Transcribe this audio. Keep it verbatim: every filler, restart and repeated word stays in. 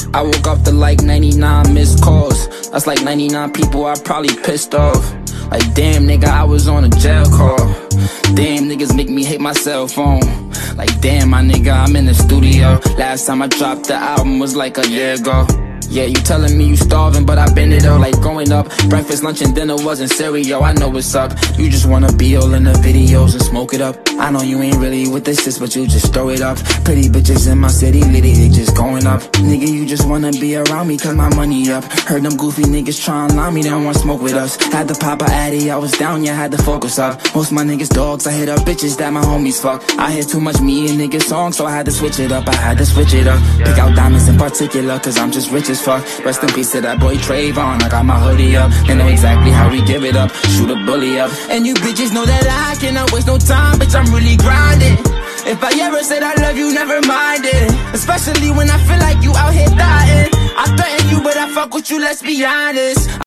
I woke up to like ninety-nine missed calls. That's like ninety-nine people I probably pissed off. Like damn nigga, I was on a jail call. Damn niggas make me hate my cell phone. Like damn my nigga, I'm in the studio. Last time I dropped the album was like a year ago. Yeah, you telling me you starving, but I been it all. Like growing up, breakfast, lunch, and dinner wasn't cereal. I know what's up. You just wanna be all in the videos and smoke it up. I know you ain't really with the shits, but you just throw it up. Pretty bitches in my city, litty, they just going up. Nigga, you just wanna be around me cause my money up. Heard them goofy niggas tryna lie me, they don't wanna smoke with us. Had to pop a addy, I was down, yeah, had to focus up. Most my niggas dogs, I hit up bitches that my homies fuck. I hear too much me and niggas songs, so I had to switch it up. I had to switch it up. Pick out diamonds in particular, cause I'm just rich as fuck. Rest in peace to that boy Trayvon. I got my hoodie up. They know exactly how we give it up. Shoot a bully up. And you bitches know that I cannot waste no time, bitch, I'm really grinding. If I ever said I love you, never mind it. Especially when I feel like you out here dying. I threaten you, but I fuck with you, let's be honest.